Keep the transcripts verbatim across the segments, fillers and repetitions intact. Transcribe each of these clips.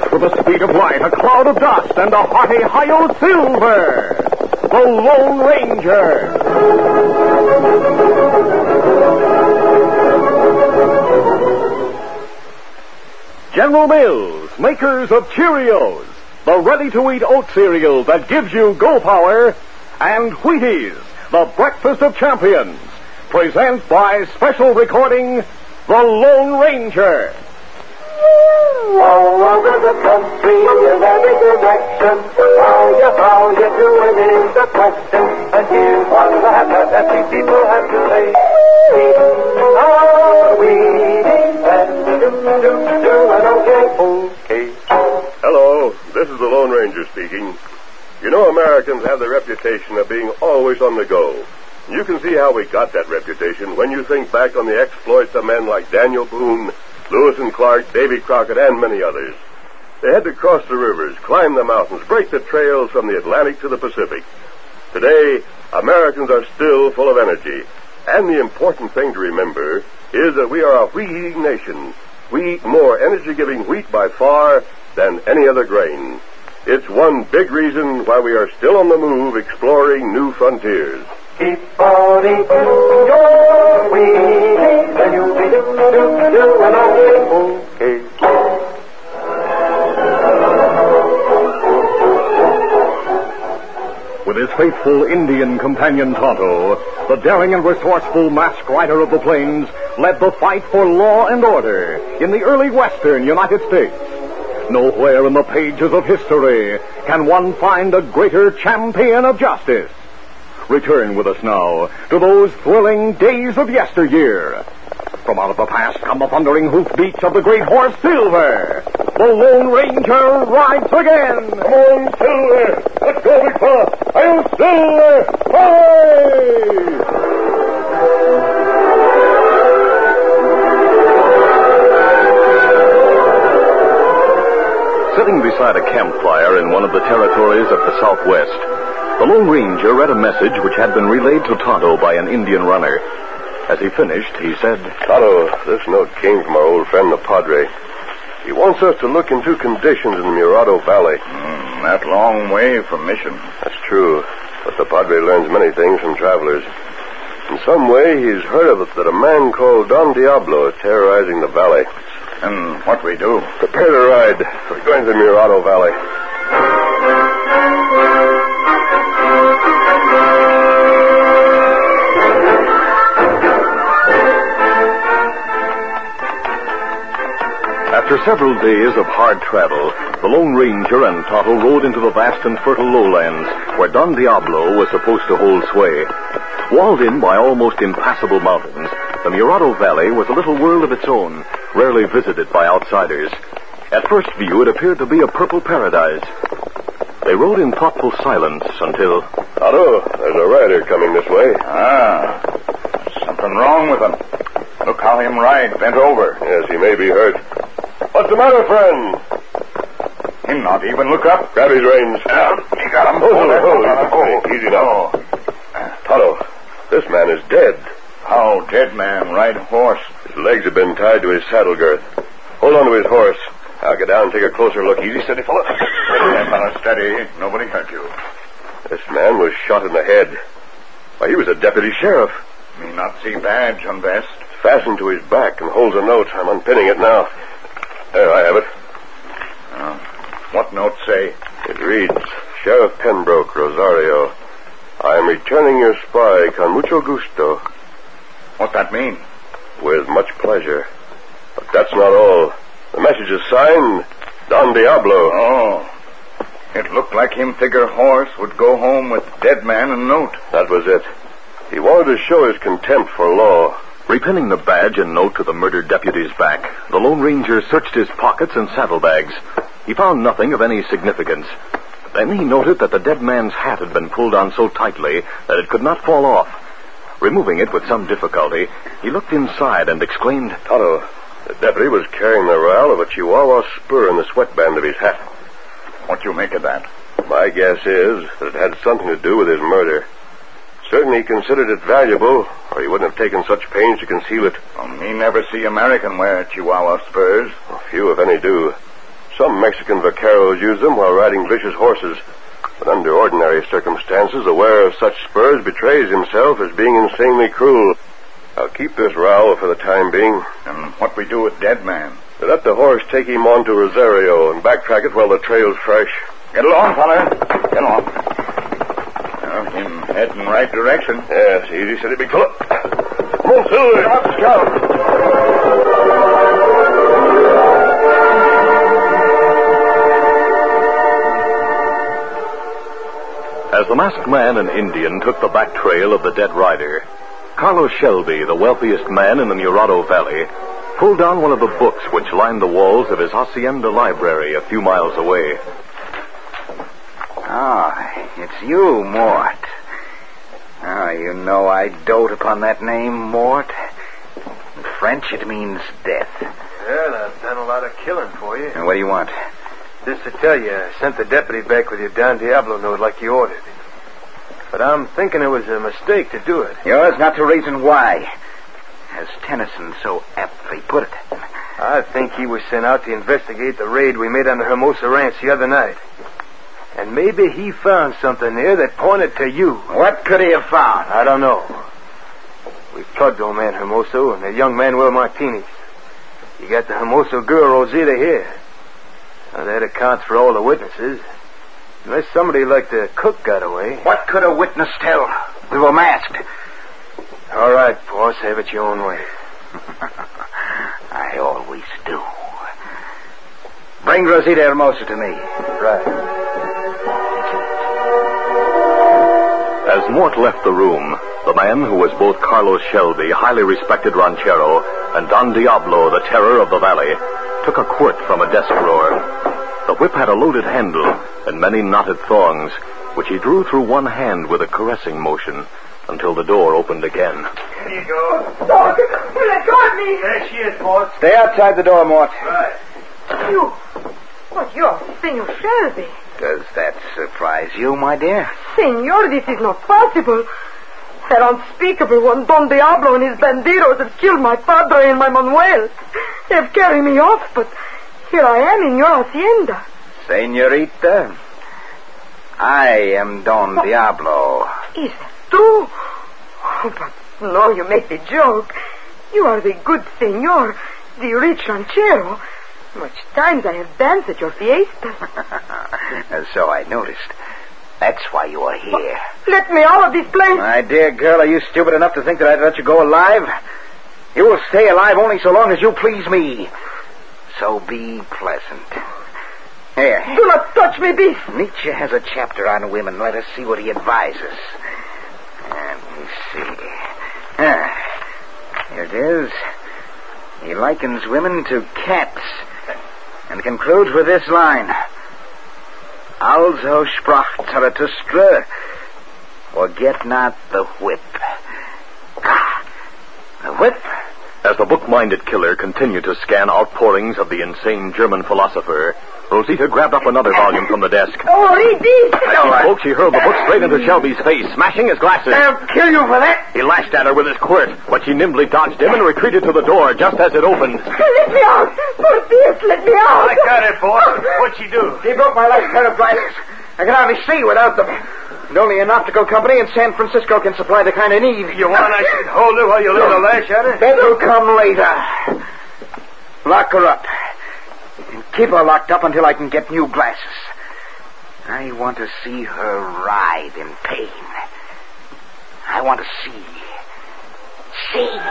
with the speed of light, a cloud of dust, and a hearty Hi-Yo Silver, the Lone Ranger. General Mills, makers of Cheerios, the ready-to-eat oat cereal that gives you go power, and Wheaties, the breakfast of champions, present by special recording, The Lone Ranger. All over the country, in every direction, how you, how you doing is the question. And here's what the happy, happy people have to say. Oh, we and do, do, do, and okay, okay. Hello, this is the Lone Ranger speaking. You know, Americans have the reputation of being always on the go. You can see how we got that reputation when you think back on the exploits of men like Daniel Boone, Lewis and Clark, Davy Crockett, and many others. They had to cross the rivers, climb the mountains, break the trails from the Atlantic to the Pacific. Today, Americans are still full of energy. And the important thing to remember is that we are a wheat-eating nation. We eat more energy-giving wheat by far than any other grain. It's one big reason why we are still on the move exploring new frontiers. Keep on eating your wheat, and you'll be do, do, do, and okay, okay. With his faithful Indian companion Tonto, the daring and resourceful masked rider of the plains led the fight for law and order in the early western United States. Nowhere in the pages of history can one find a greater champion of justice. Return with us now to those thrilling days of yesteryear. From out of the past come the thundering hoofbeats of the great horse Silver. The Lone Ranger rides again. Come on, Silver. Let's go, big fella. I'll Silver. Hooray! Sitting beside a campfire in one of the territories of the Southwest, the Lone Ranger read a message which had been relayed to Tonto by an Indian runner. As he finished, he said, Tonto, this note came from our old friend the Padre. He wants us to look into conditions in the Murado Valley. Mm, that long way from Mission. That's true, but the Padre learns many things from travelers. In some way, he's heard of it that a man called Don Diablo is terrorizing the valley. And what we do? Prepare to ride. We're going to the Murado Valley. After several days of hard travel, the Lone Ranger and Tonto rode into the vast and fertile lowlands where Don Diablo was supposed to hold sway. Walled in by almost impassable mountains, the Murado Valley was a little world of its own, rarely visited by outsiders. At first view, it appeared to be a purple paradise. They rode in thoughtful silence until... Tonto, there's a rider coming this way. Ah, something wrong with him. Look how him ride, bent over. Yes, he may be hurt. What's the matter, friend? Him not even look up. Grab his reins. Uh, he got him. Hold Oh, it, hold it. oh, Easy, easy now. Oh. Tonto, this man is dead. How dead man ride horse? His legs have been tied to his saddle girth. Hold on to his horse. I'll get down and take a closer look. Easy, steady, fella. Steady, fella, steady. Nobody hurt you. This man was shot in the head. Why, he was a deputy sheriff. Me not see badge on vest. Fastened to his back and holds a note. I'm unpinning it now. There, I have it. Uh, what note say? It reads, Sheriff Pembroke, Rosario. I am returning your spy, con mucho gusto. What that mean? With much pleasure. But that's not all. The message is signed, Don Diablo. Oh. It looked like him figure horse would go home with dead man and note. That was it. He wanted to show his contempt for law. Repinning the badge and note to the murdered deputy's back, the Lone Ranger searched his pockets and saddlebags. He found nothing of any significance. Then he noted that the dead man's hat had been pulled on so tightly that it could not fall off. Removing it with some difficulty, he looked inside and exclaimed, Tonto, the deputy was carrying the rowel of a Chihuahua spur in the sweatband of his hat. What you make of that? My guess is that it had something to do with his murder. Certainly he considered it valuable, or he wouldn't have taken such pains to conceal it. Well, me never see American wear Chihuahua spurs. Few, if any, do. Some Mexican vaqueros use them while riding vicious horses. But under ordinary circumstances, a wearer of such spurs betrays himself as being insanely cruel. I'll keep this rowel for the time being. And what we do with Dead Man? We let the horse take him on to Rosario and backtrack it while the trail's fresh. Get along, fella. Get along. Well, him heading right direction. Yes, easy, steady, big fella. Come on, Silver. Let's go. As the masked man and Indian took the back trail of the dead rider, Carlos Shelby, the wealthiest man in the Murado Valley, pulled down one of the books which lined the walls of his hacienda library a few miles away. Ah, it's you, Mort. Ah, you know I dote upon that name, Mort. In French, it means death. Well, I've done a lot of killing for you. And what do you want? Just to tell you, I sent the deputy back with your Don Diablo note like you ordered. But I'm thinking it was a mistake to do it. Yours not to reason why. As Tennyson so aptly put it. I think he was sent out to investigate the raid we made on the Hermosa Ranch the other night. And maybe he found something there that pointed to you. What could he have found? I don't know. We plugged old man Hermoso and the young Manuel Martinez. You got the Hermoso girl, Rosita, here. Now, that accounts for all the witnesses. Unless somebody like the cook got away. What could a witness tell? We were masked. All right, boss, have it your own way. I always do. Bring Rosita Hermosa to me. Right. As Mort left the room, the man who was both Carlos Shelby, highly respected ranchero, and Don Diablo, the terror of the valley, took a quirt from a desk drawer. The whip had a loaded handle and many knotted thongs, which he drew through one hand with a caressing motion until the door opened again. Here you go. Dog, you let go of me. There she is, boss. Stay outside the door, Mort. Right. You. What, you're Senor Shelby. Does that surprise you, my dear? Senor, this is not possible. That unspeakable one, Don Diablo and his bandidos have killed my padre and my Manuel. They have carried me off, but here I am in your hacienda. Senorita, I am Don what? Diablo. Is that true? Oh, but no, you make the joke. You are the good senor, the rich ranchero. Much times I have danced at your fiestas. So I noticed. That's why you are here. Let me out of this place. My dear girl, are you stupid enough to think that I'd let you go alive? You will stay alive only so long as you please me. So be pleasant. Here. Do not touch me, beast. Nietzsche has a chapter on women. Let us see what he advises. Let me see. Ah, here it is. He likens women to cats and concludes with this line. Also sprach Zarathustra, forget not the whip. Ah, the whip? As the book-minded killer continued to scan outpourings of the insane German philosopher, Rosita grabbed up another volume from the desk. Oh, read this! As she spoke, she hurled the book straight into Shelby's face, smashing his glasses. I'll kill you for that! He lashed at her with his quirt, but she nimbly dodged him and retreated to the door just as it opened. Let me out! For this, let me out! I got it, boss. What'd she do? He broke my left pair of glasses. I can hardly see without them. And only an optical company in San Francisco can supply the kind I need. You want I should hold her while you leave a lash at her? That will come later. Lock her up. And keep her locked up until I can get new glasses. I want to see her writhe in pain. I want to see. See.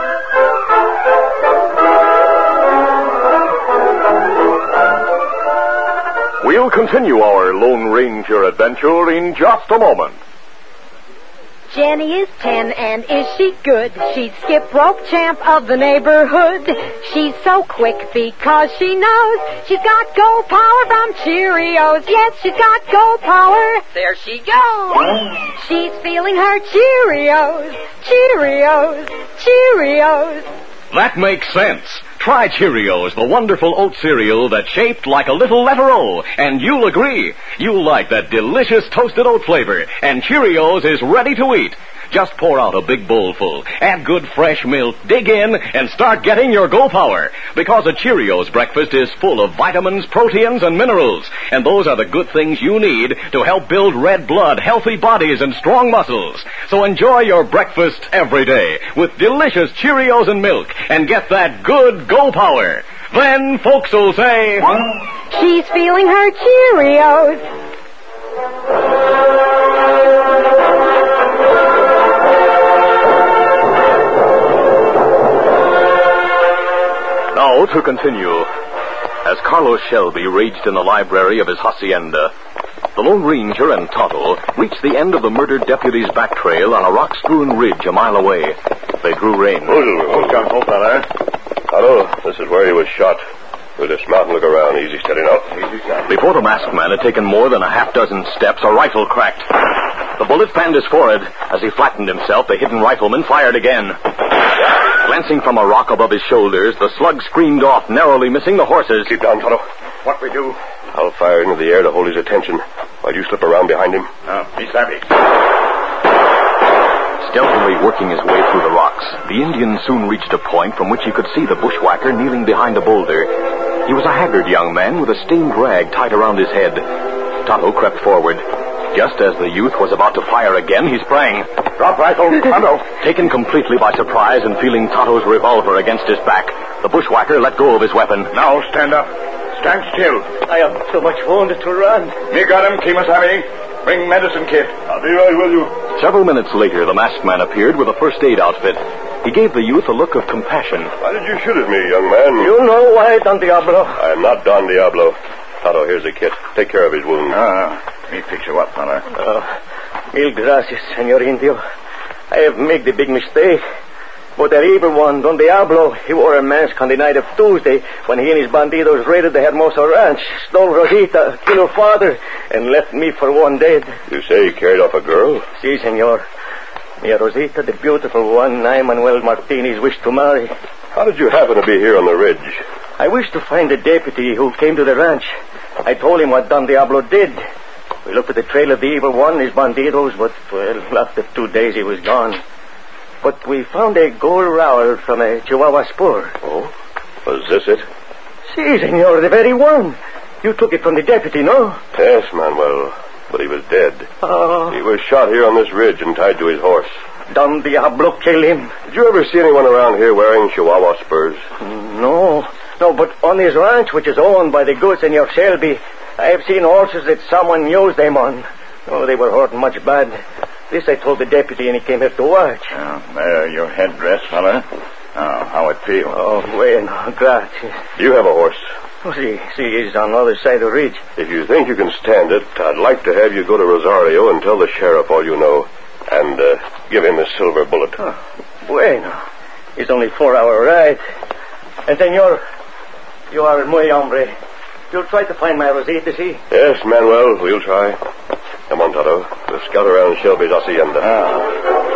We'll continue our Lone Ranger adventure in just a moment. Jenny is ten, and is she good? She's skip rope champ of the neighborhood. She's so quick because she knows she's got go power from Cheerios. Yes, she's got go power. There she goes. She's feeling her Cheerios, Cheerios, Cheerios. That makes sense. Try Cheerios, the wonderful oat cereal that's shaped like a little letter O, and you'll agree. You'll like that delicious toasted oat flavor, and Cheerios is ready to eat. Just pour out a big bowlful, add good fresh milk, dig in, and start getting your Go Power. Because a Cheerios breakfast is full of vitamins, proteins, and minerals. And those are the good things you need to help build red blood, healthy bodies, and strong muscles. So enjoy your breakfast every day with delicious Cheerios and milk and get that good Go Power. Then folks will say, she's feeling her Cheerios. Now to continue. As Carlos Shelby raged in the library of his hacienda, the Lone Ranger and Tonto reached the end of the murdered deputy's back trail on a rock-strewn ridge a mile away. They drew rein. Hold on, hold fella. Tonto, this is where he was shot. We'll dismount and look around. Easy, steady now. Easy, steady. Before the masked man had taken more than a half dozen steps, a rifle cracked. The bullet fanned his forehead. As he flattened himself, the hidden rifleman fired again. Glancing from a rock above his shoulders, the slug screamed off, narrowly missing the horses. Keep down, Tonto. What we do? I'll fire into the air to hold his attention while you slip around behind him. Oh, be savvy. Stealthily working his way through the rocks, the Indian soon reached a point from which he could see the bushwhacker kneeling behind a boulder. He was a haggard young man with a stained rag tied around his head. Tonto crept forward. Just as the youth was about to fire again, he sprang. Drop rifle, Tonto. Taken completely by surprise and feeling Tonto's revolver against his back, the bushwhacker let go of his weapon. Now stand up. Stand still. I am so much wounded to run. Me got him, Kimasabi. Bring medicine kit. I'll be right with you. Several minutes later, the masked man appeared with a first aid outfit. He gave the youth a look of compassion. Why did you shoot at me, young man? You know why, Don Diablo? I am not Don Diablo. Tonto, here's a kit. Take care of his wound. Ah, me fix you up, fella. Oh, mil gracias, Senor Indio. I have made the big mistake. But that evil one, Don Diablo, he wore a mask on the night of Tuesday when he and his bandidos raided the Hermosa Ranch, stole Rosita, killed her father, and left me for one dead. You say he carried off a girl? Si, senor. Mia Rosita, the beautiful one I, Manuel Martinez, wished to marry. How did you happen to be here on the ridge? I wished to find the deputy who came to the ranch. I told him what Don Diablo did. We looked at the trail of the evil one and his bandidos, but, well, after two days he was gone. But we found a gold rowel from a Chihuahua spur. Oh? Was this it? Si, senor, the very one. You took it from the deputy, no? Yes, Manuel. But he was dead. Oh. He was shot here on this ridge and tied to his horse. Don Diablo killed him. Did you ever see anyone around here wearing Chihuahua spurs? No. No, but on his ranch, which is owned by the good Senor Shelby, I have seen horses that someone used them on. Oh, they were hurting much bad. This I told the deputy, and he came here to watch. Oh, there, your headdress, fella. Oh, how it feels. Oh, bueno, gracias. You have a horse. Oh, see, see, he's on the other side of the ridge. If you think you can stand it, I'd like to have you go to Rosario and tell the sheriff all you know. And uh, give him a silver bullet. Oh, bueno. It's only four-hour ride. And, senor, you are muy hombre. You'll try to find my Rosita, see? Yes, Manuel, we'll try. Come on, Tonto. We'll scout around Shelby's hacienda. Ah.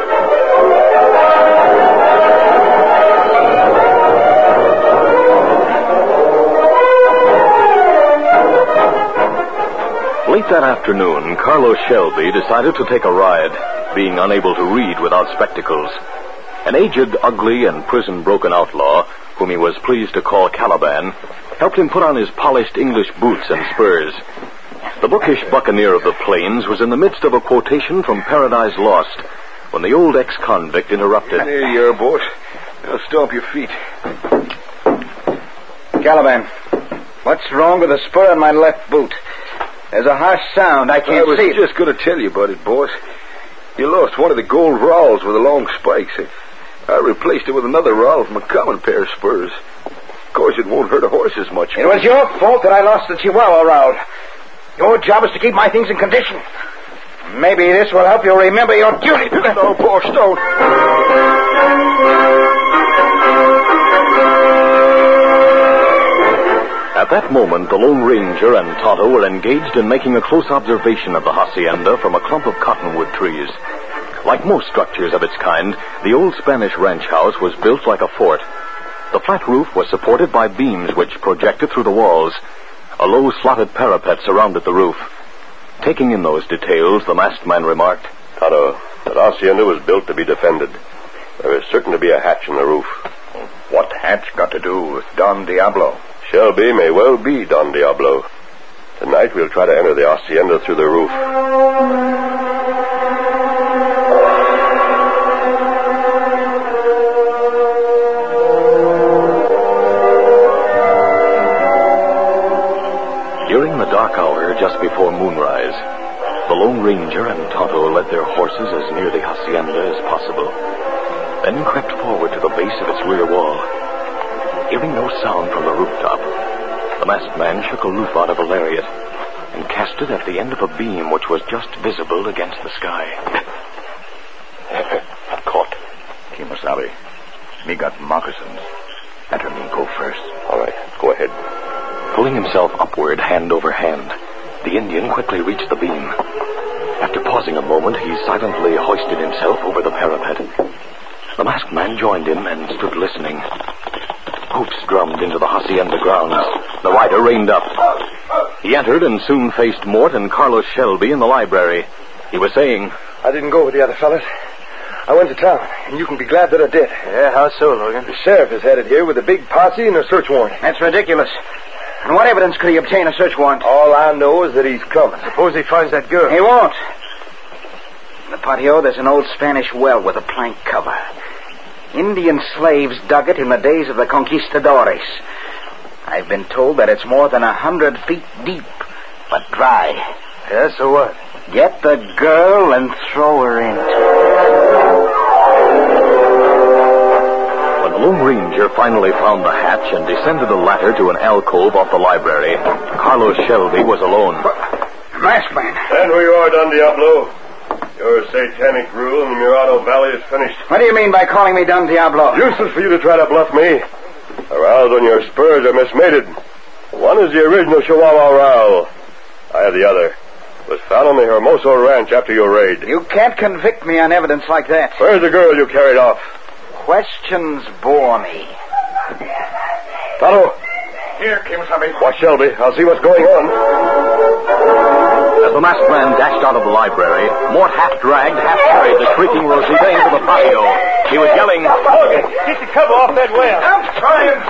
Late that afternoon, Carlos Shelby decided to take a ride, being unable to read without spectacles. An aged, ugly, and prison-broken outlaw, whom he was pleased to call Caliban, helped him put on his polished English boots and spurs. The bookish buccaneer of the plains was in the midst of a quotation from Paradise Lost when the old ex-convict interrupted. There you are, boss. Now stomp your feet. Caliban, what's wrong with the spur on my left boot? There's a harsh sound. I can't I was see it. just going to tell you about it, boss. You lost one of the gold rowels with the long spikes. I replaced it with another rowel from a common pair of spurs. Of course, it won't hurt a horse as much. It was your fault that I lost the Chihuahua rowel. Your job is to keep my things in condition. Maybe this will help you remember your duty. No, boss, don't. At that moment, the Lone Ranger and Tonto were engaged in making a close observation of the hacienda from a clump of cottonwood trees. Like most structures of its kind, the old Spanish ranch house was built like a fort. The flat roof was supported by beams which projected through the walls. A low slotted parapet surrounded the roof. Taking in those details, the masked man remarked, Tonto, That hacienda was built to be defended. There is certain to be a hatch in the roof. What hatch got to do with Don Diablo? Shelby may well be Don Diablo. Tonight we'll try to enter the hacienda through the roof. During the dark hour just before moonrise, the Lone Ranger and Tonto led their horses as near the hacienda as possible, then crept forward to the base of its rear wall. Hearing no sound from the rooftop, the masked man shook a loop out of a lariat and cast it at the end of a beam which was just visible against the sky. Caught. Kemosabe, me got moccasins. Better me go first. All right, go ahead. Pulling himself upward hand over hand, the Indian quickly reached the beam. After pausing a moment, he silently hoisted himself over the parapet. The masked man joined him and stood listening. Hoofs drummed into the hacienda grounds. The rider reined up. He entered and soon faced Mort and Carlos Shelby in the library. He was saying, I didn't go with the other fellas. I went to town, and you can be glad that I did. Yeah, how so, Logan? The sheriff is headed here with a big posse and a search warrant. That's ridiculous. And what evidence could he obtain a search warrant? All I know is that he's coming. Suppose he finds that girl. He won't. In the patio, there's an old Spanish well with a plank cover. Indian slaves dug it in the days of the conquistadores. I've been told that it's more than a hundred feet deep, but dry. Yeah, so what? Get the girl and throw her into it. When the Lone Ranger finally found the hatch and descended a ladder to an alcove off the library, Carlos Shelby was alone. Masked man. Stand where you are, Don Diablo. Your satanic rule in the Murado Valley is finished. What do you mean by calling me Don Diablo? Useless for you to try to bluff me. The rowels on your spurs are mismated. One is the original Chihuahua rowl. I have the other. It was found on the Hermoso Ranch after your raid. You can't convict me on evidence like that. Where's the girl you carried off? Questions bore me. Tonto. Here, Kemosabe. Watch Shelby. I'll see what's going on. As the masked man dashed out of the library, Mort half-dragged, half-carried the shrieking Rosita into the patio. He was yelling, Logan, get the cover off that well. I'm trying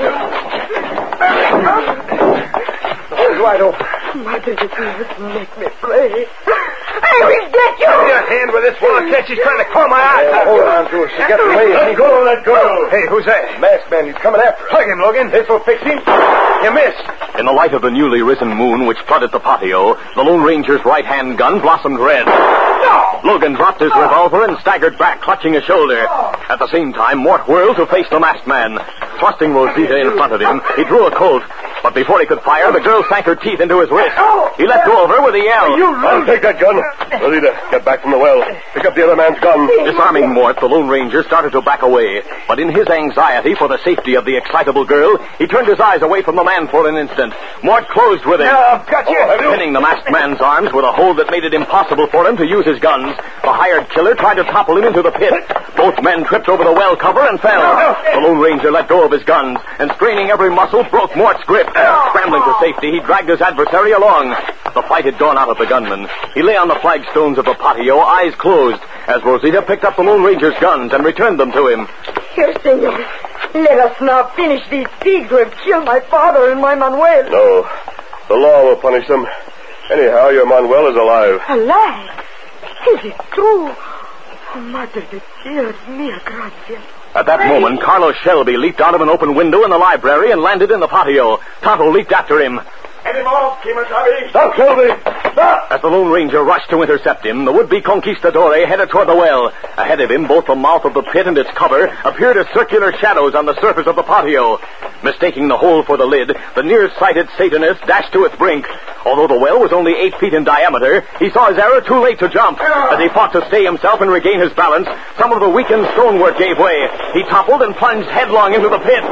to. The door's wide open. Mother, you must make me play. I will get you! Give me a hand with this one. Catch, she's trying to claw my eye. Hey, hold on to her. She gets away. Let go of that girl. Hey, who's that? Masked man. He's coming after us. Hug him, Logan. This will fix him. You missed. In the light of the newly risen moon which flooded the patio, the Lone Ranger's right-hand gun blossomed red. No! Logan dropped his revolver and staggered back, clutching his shoulder. At the same time, Mort whirled to face the masked man. Thrusting Rosita in front of him, he drew a Colt. But before he could fire, the girl sank her teeth into his wrist. He let go of her with a yell. I'll take that gun. Rosita, get back from the well. Pick up the other man's gun. Disarming Mort, the Lone Ranger started to back away. But in his anxiety for the safety of the excitable girl, he turned his eyes away from the man for an instant. Mort closed with him. I've got you. Pinning the masked man's arms with a hold that made it impossible for him to use his guns, the hired killer tried to topple him into the pit. Both men tripped over the well cover and fell. The Lone Ranger let go of his guns and, straining every muscle, broke Mort's grip. Scrambling to safety, he dragged his adversary along. The fight had gone out of the gunman. He lay on the flagstones of the patio, eyes closed, as Rosita picked up the Lone Ranger's guns and returned them to him. Here, senor. Let us now finish these pigs who have killed my father and my Manuel. No. The law will punish them. Anyhow, your Manuel is alive. Alive? Is it true? Oh, Madre de Dios, mia gracia. At that moment, Carlos Shelby leaped out of an open window in the library and landed in the patio. Tonto leaped after him. Get him off, Kemosabe. Stop, Shelby! Stop! As the Lone Ranger rushed to intercept him, the would-be conquistador headed toward the well. Ahead of him, both the mouth of the pit and its cover appeared as circular shadows on the surface of the patio. Mistaking the hole for the lid, the near-sighted Satanist dashed to its brink. Although the well was only eight feet in diameter, he saw his error too late to jump. As he fought to stay himself and regain his balance, some of the weakened stonework gave way. He toppled and plunged headlong into the pit.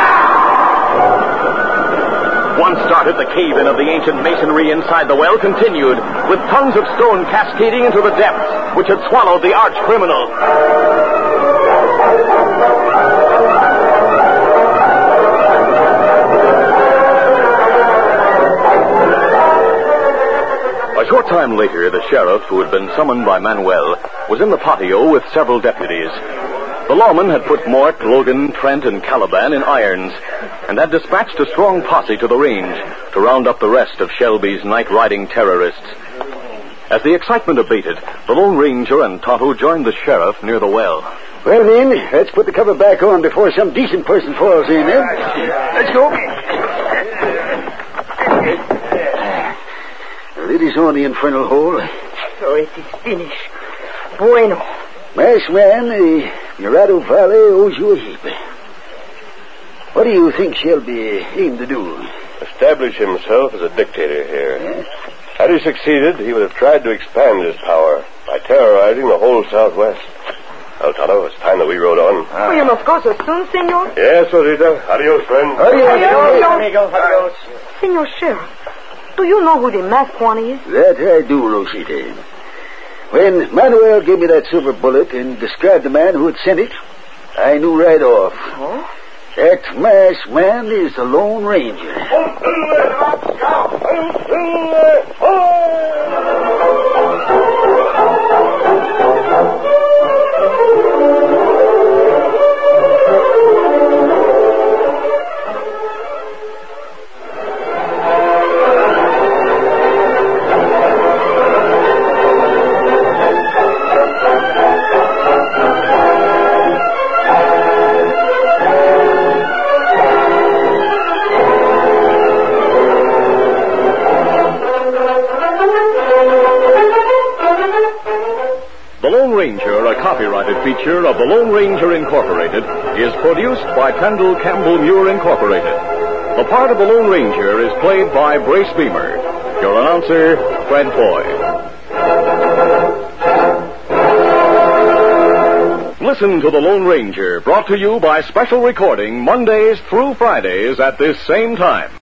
Once started, the cave-in of the ancient masonry inside the well continued, with tons of stone cascading into the depths, which had swallowed the arch-criminal. A short time later, the sheriff, who had been summoned by Manuel, was in the patio with several deputies. The lawman had put Mort, Logan, Trent, and Caliban in irons and had dispatched a strong posse to the range to round up the rest of Shelby's night-riding terrorists. As the excitement abated, the Lone Ranger and Tonto joined the sheriff near the well. Well, then, let's put the cover back on before some decent person falls in, eh? Let's go. The lid is on the infernal hole. So it is finished. Bueno. Masked man, the Murado Valley owes you a heap. What do you think Shelby aimed to do? Establish himself as a dictator here. Yeah? Had he succeeded, he would have tried to expand his power by terrorizing the whole Southwest. Well, Tonto, it's time that we rode on. Ah. Oh, you must go so soon, senor? Yes, Rosita. Adios, friend. Adios, amigo. Adios. Senor Sheriff, do you know who the masked one is? That I do, Rosita. When Manuel gave me that silver bullet and described the man who had sent it, I knew right off. Oh? That masked man is the Lone Ranger. Copyrighted feature of the Lone Ranger Incorporated is produced by Kendall Campbell Muir Incorporated. The part of the Lone Ranger is played by Brace Beamer. Your announcer, Fred Foy. Listen to the Lone Ranger, brought to you by special recording Mondays through Fridays at this same time.